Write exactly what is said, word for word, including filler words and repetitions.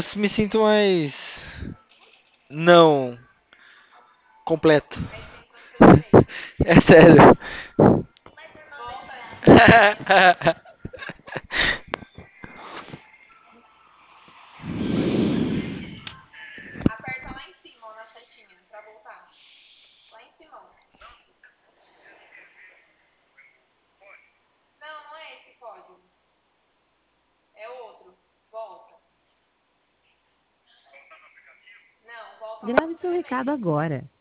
me sinto mais. Não. Completo. Mais sem constrangimento. É sério. Volta aí. Aperta lá em cima, ó, na setinha, pra voltar. Lá em cima, ó. Não, não é esse código. É outro. Volta. Não, volta lá Grave no seu seu recado e-mail. agora.